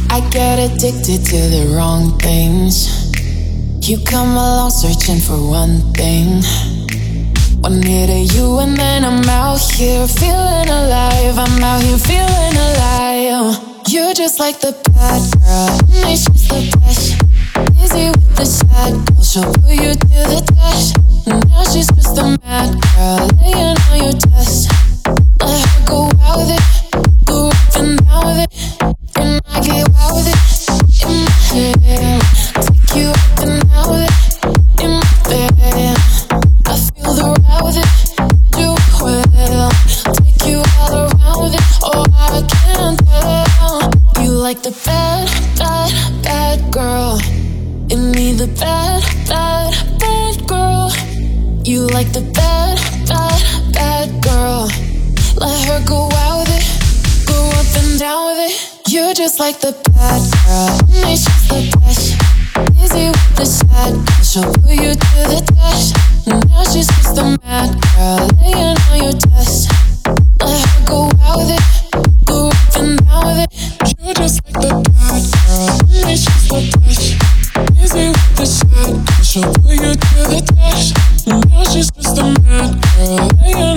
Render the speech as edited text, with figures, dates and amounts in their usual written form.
I get addicted to the wrong things. You come along searching for one thing. One hit of you and then I'm out here feeling alive. I'm out here feeling alive. You're just like the bad girl, and she's the best. Busy with the sad girl, she'll put you to the test. Now she's just a mad girl, laying on your chest. Let her go out with it, go up and down with it, and I get wild with it. In my head, take you up and down with it. In my bed, I feel the ride with it. Do well, take you all around with it. Oh, I can't tell. You like the bad, bad, bad girl. In me, the bad, bad, bad girl. You like the bad, bad, bad girl. Let her go out with it, go up and down with it. You're just like the bad girl, and she's the best. Busy with the sad girl, she'll put you to the test. Now she's just a mad girl, laying on your chest. Let her go out with it, go up and down with it. You're just like the bad girl, and she's the best. Busy with the sad girl, she'll put you to the test. Now she's just a mad girl, laying